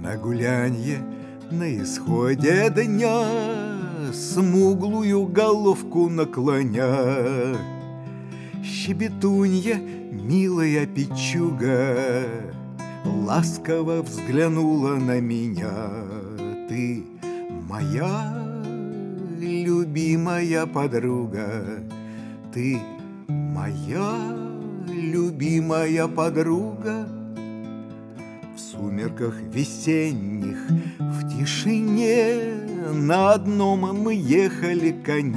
На гулянье на исходе дня, смуглую головку наклоня, щебетунья, милая печуга, ласково взглянула на меня. Ты моя любимая подруга, ты моя любимая подруга. В сумерках весенних, в тишине, на одном мы ехали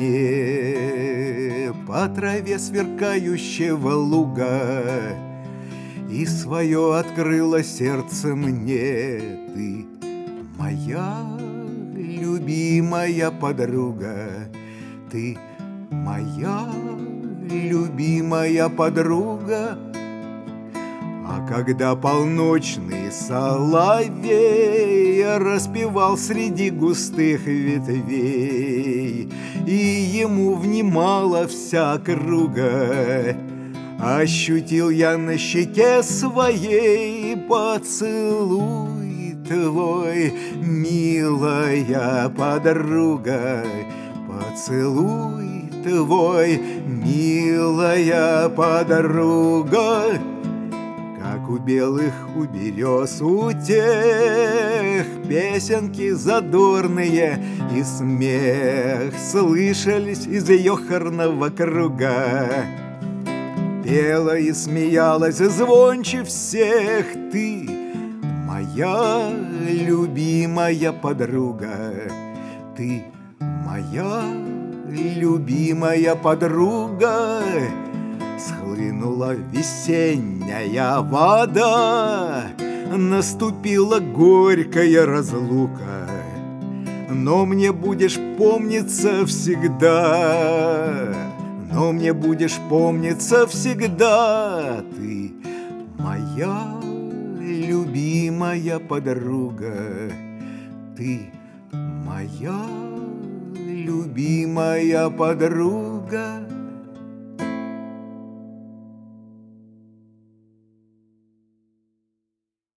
коне по траве сверкающего луга, и свое открыло сердце мне. Ты моя любимая подруга, ты моя любимая подруга. А когда полночный соловей распевал среди густых ветвей, и ему внимала вся округа, ощутил я на щеке своей поцелуй твой, милая подруга, поцелуй твой, милая подруга. Как у белых, у берез, у тех песенки задорные и смех слышались из ее хорного круга. Пела и смеялась звонче всех ты, моя любимая подруга, ты моя любимая подруга. Схлынула весенняя вода, наступила горькая разлука, но мне будешь помниться всегда, но мне будешь помниться всегда. Ты моя любимая подруга, ты моя любимая подруга.